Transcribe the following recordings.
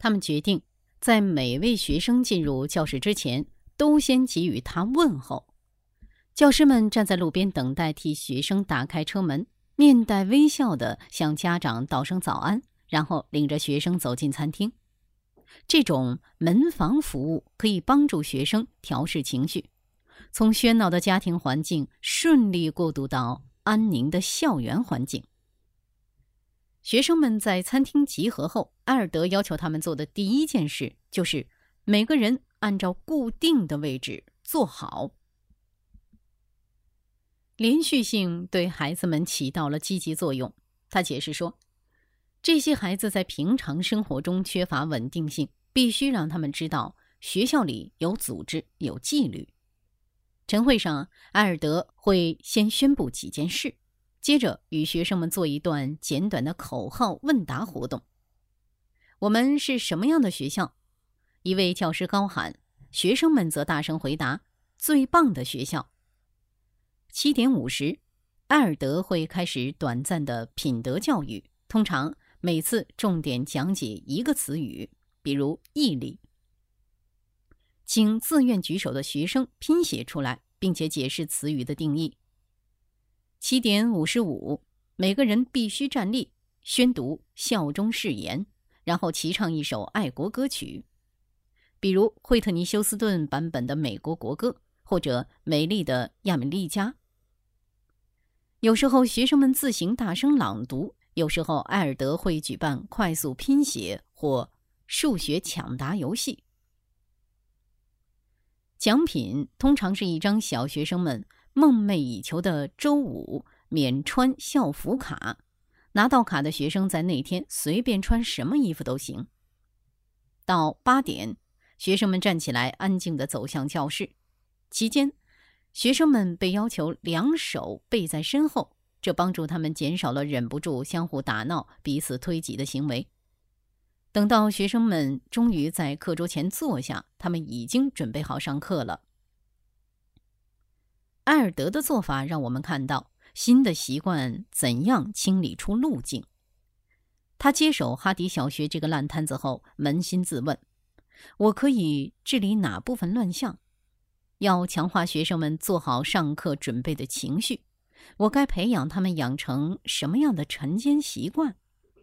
他们决定在每位学生进入教室之前，都先给予他问候。教师们站在路边等待替学生打开车门，面带微笑地向家长道声早安，然后领着学生走进餐厅。这种门房服务可以帮助学生调试情绪，从喧闹的家庭环境顺利过渡到安宁的校园环境。学生们在餐厅集合后，埃尔德要求他们做的第一件事就是每个人按照固定的位置坐好。连续性对孩子们起到了积极作用。他解释说，这些孩子在平常生活中缺乏稳定性，必须让他们知道学校里有组织、有纪律。晨会上，埃尔德会先宣布几件事，接着与学生们做一段简短的口号问答活动。我们是什么样的学校？一位教师高喊，学生们则大声回答，最棒的学校。7点50，埃尔德会开始短暂的品德教育，通常每次重点讲解一个词语，比如毅力。请自愿举手的学生拼写出来，并且解释词语的定义。7点55，每个人必须站立，宣读效忠誓言，然后齐唱一首爱国歌曲，比如惠特尼休斯顿版本的美国国歌，或者美丽的亚美利加。有时候学生们自行大声朗读，有时候埃尔德会举办快速拼写或数学抢答游戏。奖品通常是一张小学生们梦寐以求的周5免穿校服卡，拿到卡的学生在那天随便穿什么衣服都行。到8点，学生们站起来安静地走向教室，期间学生们被要求2手背在身后，这帮助他们减少了忍不住相互打闹、彼此推挤的行为。等到学生们终于在课桌前坐下，他们已经准备好上课了。埃尔德的做法让我们看到新的习惯怎样清理出路径。他接手哈迪小学这个烂摊子后，扪心自问，我可以治理哪部分乱象？要强化学生们做好上课准备的情绪，我该培养他们养成什么样的晨间习惯？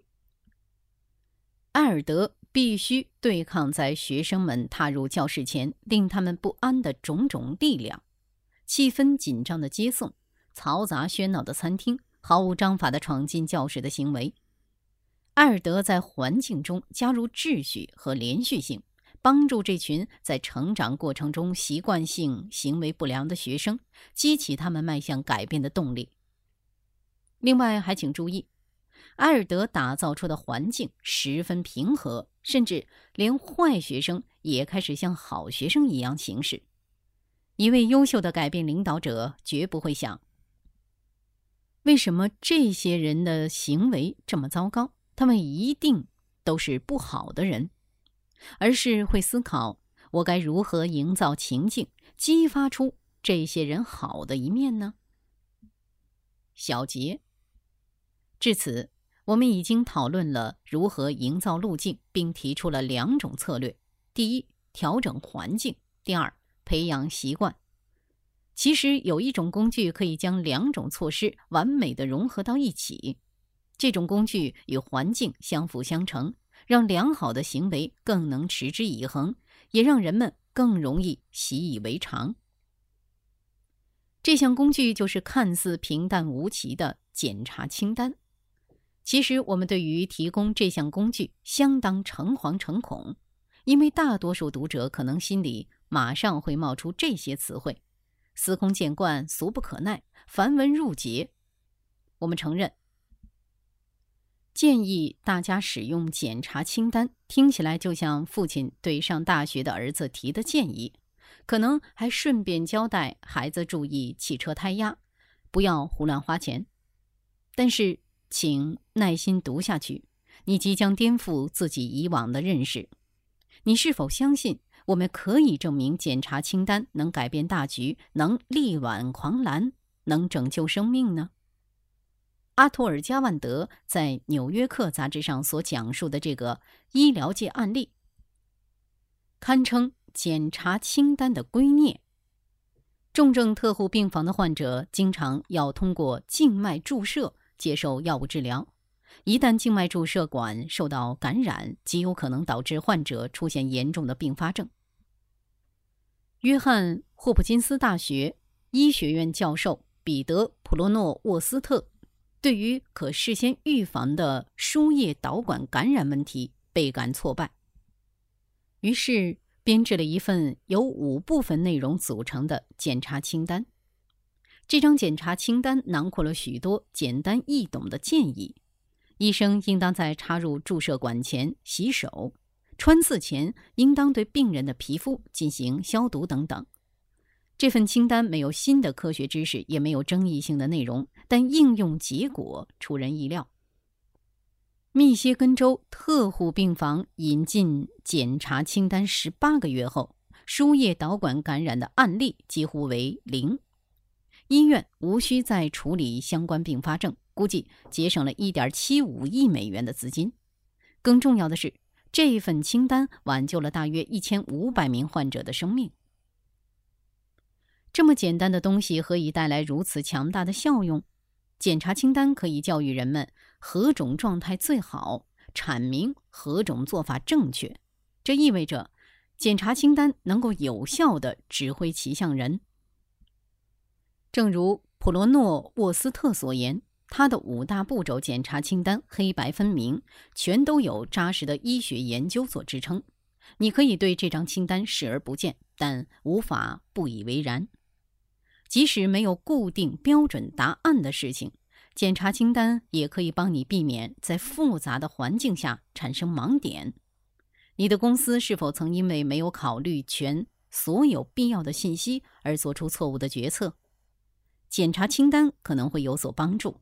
埃尔德必须对抗在学生们踏入教室前令他们不安的种种力量。气氛紧张的接送，嘈杂喧闹的餐厅，毫无章法的闯进教室的行为。埃尔德在环境中加入秩序和连续性，帮助这群在成长过程中习惯性行为不良的学生，激起他们迈向改变的动力。另外还请注意，埃尔德打造出的环境十分平和，甚至连坏学生也开始像好学生一样行事。一位优秀的改变领导者绝不会想，为什么这些人的行为这么糟糕，他们一定都是不好的人，而是会思考，我该如何营造情境，激发出这些人好的一面呢？小结。至此，我们已经讨论了如何营造路径，并提出了2种策略：第一，调整环境；第二，培养习惯。其实有一种工具可以将2种措施完美地融合到一起，这种工具与环境相辅相成，让良好的行为更能持之以恒，也让人们更容易习以为常。这项工具就是看似平淡无奇的检查清单。其实我们对于提供这项工具相当诚惶诚恐，因为大多数读者可能心里马上会冒出这些词汇：司空见惯、俗不可耐、繁文缛节。我们承认，建议大家使用检查清单，听起来就像父亲对上大学的儿子提的建议，可能还顺便交代孩子注意汽车胎压，不要胡乱花钱。但是请耐心读下去，你即将颠覆自己以往的认识。你是否相信我们可以证明检查清单能改变大局，能力挽狂澜，能拯救生命呢？ 阿托尔加万德在《纽约客》杂志上所讲述的这个医疗界案例，堪称检查清单的圭臬。重症特护病房的患者经常要通过静脉注射接受药物治疗，一旦静脉注射管受到感染，极有可能导致患者出现严重的并发症。约翰霍普金斯大学医学院教授彼得·普罗诺沃斯特对于可事先预防的输液导管感染问题倍感挫败，于是编制了一份由5部分内容组成的检查清单。这张检查清单囊括了许多简单易懂的建议：医生应当在插入注射管前洗手，穿刺前应当对病人的皮肤进行消毒等等。这份清单没有新的科学知识，也没有争议性的内容，但应用结果出人意料。密歇根州特护病房引进检查清单18个月后，输液导管感染的案例几乎为0。医院无需再处理相关并发症，估计节省了1.75亿美元的资金。更重要的是，这份清单挽救了大约1500名患者的生命。这么简单的东西何以带来如此强大的效用？检查清单可以教育人们何种状态最好，阐明何种做法正确。这意味着检查清单能够有效地指挥骑象人。正如普罗诺沃斯特所言，他的5大步骤检查清单黑白分明，全都有扎实的医学研究所支撑。你可以对这张清单视而不见，但无法不以为然。即使没有固定标准答案的事情，检查清单也可以帮你避免在复杂的环境下产生盲点。你的公司是否曾因为没有考虑全所有必要的信息而做出错误的决策？检查清单可能会有所帮助。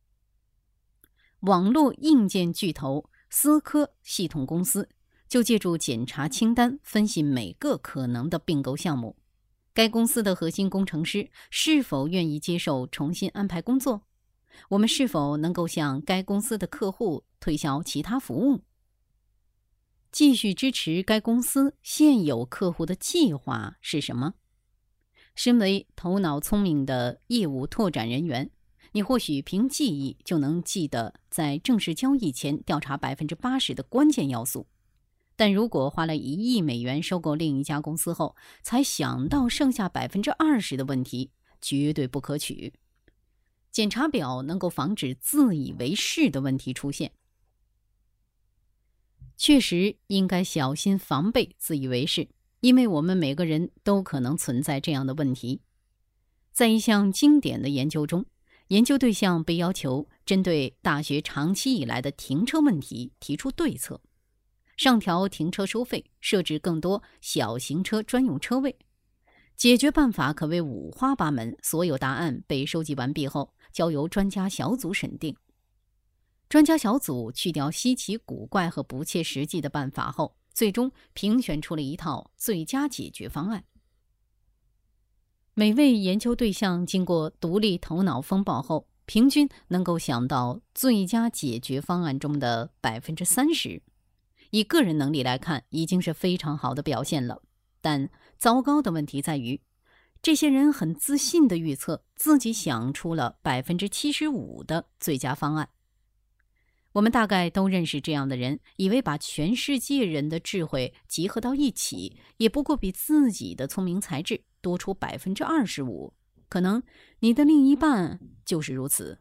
网络硬件巨头思科系统公司就借助检查清单分析每个可能的并购项目。该公司的核心工程师是否愿意接受重新安排工作？我们是否能够向该公司的客户推销其他服务？继续支持该公司现有客户的计划是什么？身为头脑聪明的业务拓展人员，你或许凭记忆就能记得在正式交易前调查80%的关键要素。但如果花了1亿美元收购另一家公司后，才想到剩下20%的问题，绝对不可取。检查表能够防止自以为是的问题出现。确实应该小心防备自以为是，因为我们每个人都可能存在这样的问题。在一项经典的研究中，研究对象被要求针对大学长期以来的停车问题提出对策。上调停车收费，设置更多小型车专用车位。解决办法可谓五花八门，所有答案被收集完毕后，交由专家小组审定。专家小组去掉稀奇古怪和不切实际的办法后，最终评选出了一套最佳解决方案。每位研究对象经过独立头脑风暴后，平均能够想到最佳解决方案中的30%。以个人能力来看，已经是非常好的表现了。但糟糕的问题在于，这些人很自信地预测自己想出了75%的最佳方案。我们大概都认识这样的人，以为把全世界人的智慧集合到一起，也不过比自己的聪明才智多出25%。可能你的另一半就是如此。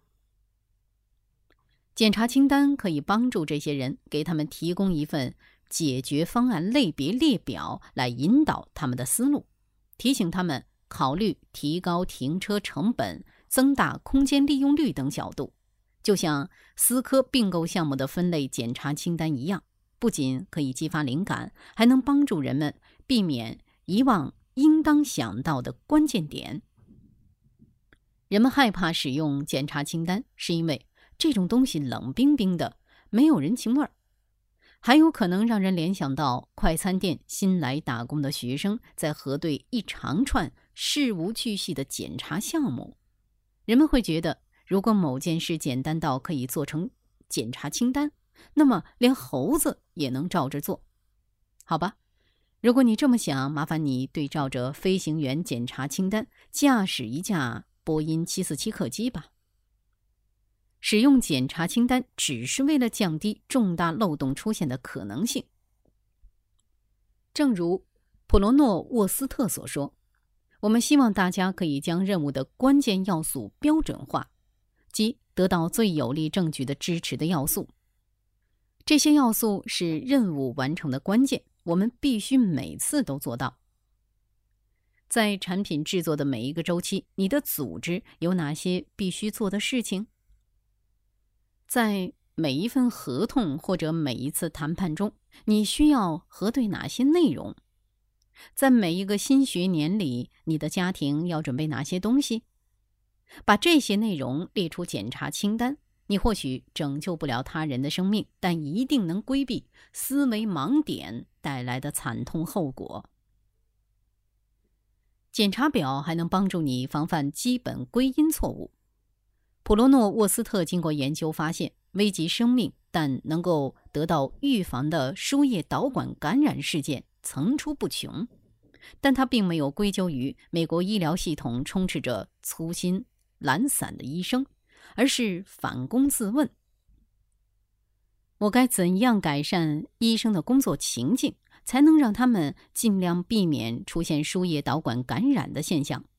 检查清单可以帮助这些人，给他们提供一份解决方案类别列表来引导他们的思路，提醒他们考虑提高停车成本、增大空间利用率等角度。就像思科并购项目的分类检查清单一样，不仅可以激发灵感，还能帮助人们避免遗忘应当想到的关键点。人们害怕使用检查清单，是因为这种东西冷冰冰的，没有人情味儿，还有可能让人联想到快餐店新来打工的学生在核对一长串事无巨细的检查项目。人们会觉得如果某件事简单到可以做成检查清单，那么连猴子也能照着做。好吧，如果你这么想，麻烦你对照着飞行员检查清单驾驶一架波音747客机吧。使用检查清单只是为了降低重大漏洞出现的可能性。正如普罗诺沃斯特所说，我们希望大家可以将任务的关键要素标准化，即得到最有力证据的支持的要素。这些要素是任务完成的关键，我们必须每次都做到。在产品制作的每一个周期，你的组织有哪些必须做的事情？在每一份合同或者每一次谈判中，你需要核对哪些内容？在每一个新学年里，你的家庭要准备哪些东西？把这些内容列出检查清单，你或许拯救不了他人的生命，但一定能规避思维盲点带来的惨痛后果。检查表还能帮助你防范基本归因错误。普罗诺沃斯特经过研究发现，危及生命但能够得到预防的输液导管感染事件层出不穷，但他并没有归咎于美国医疗系统充斥着粗心懒散的医生，而是反躬自问：我该怎样改善医生的工作情境，才能让他们尽量避免出现输液导管感染的现象？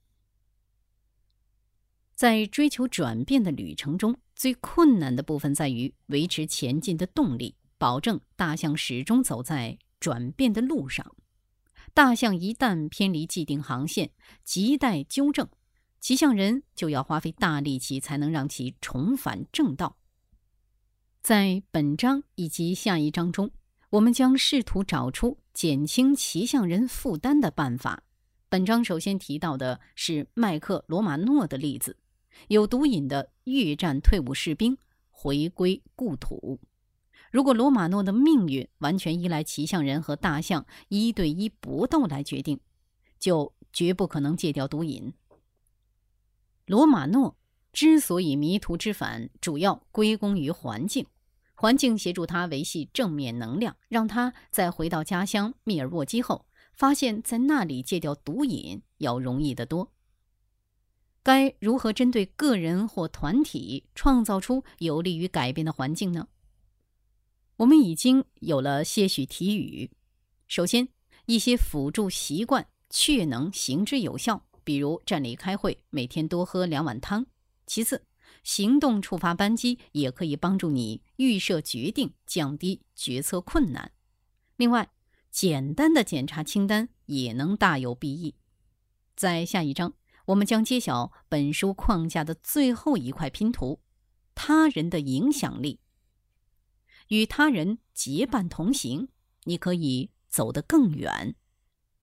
在追求转变的旅程中，最困难的部分在于维持前进的动力，保证大象始终走在转变的路上。大象一旦偏离既定航线，亟待纠正，骑象人就要花费大力气才能让其重返正道。在本章以及下一章中，我们将试图找出减轻骑象人负担的办法。本章首先提到的是麦克·罗马诺的例子，有毒瘾的越战退伍士兵回归故土。如果罗马诺的命运完全依赖骑象人和大象1对1搏斗来决定，就绝不可能戒掉毒瘾。罗马诺之所以迷途知返，主要归功于环境。环境协助他维系正面能量，让他在回到家乡密尔沃基后，发现在那里戒掉毒瘾要容易得多。该如何针对个人或团体创造出有利于改变的环境呢？我们已经有了些许提语。首先，一些辅助习惯确能行之有效，比如站立开会，每天多喝2碗汤。其次，行动触发扳机也可以帮助你预设决定，降低决策困难。另外，简单的检查清单也能大有裨益。在下一章，我们将揭晓本书框架的最后一块拼图：他人的影响力。与他人结伴同行，你可以走得更远。